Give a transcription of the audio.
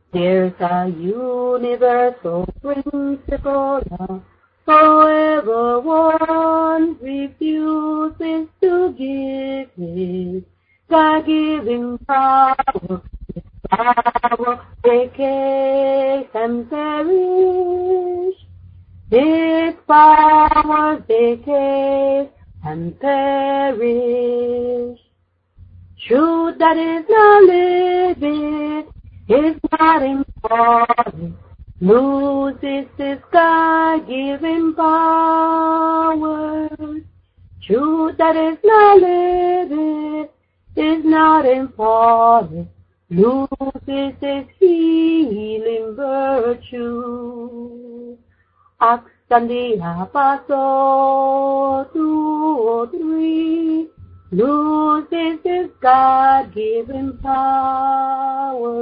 There's a universal principle of however one refuses to give his God-giving power, decay and perish. His power decay and perish. Truth that is not living is not important, loses its God-given power. Truth that is not living is not important, loses its healing virtue. Acts and the Apostle 2:3 loses its God-given power.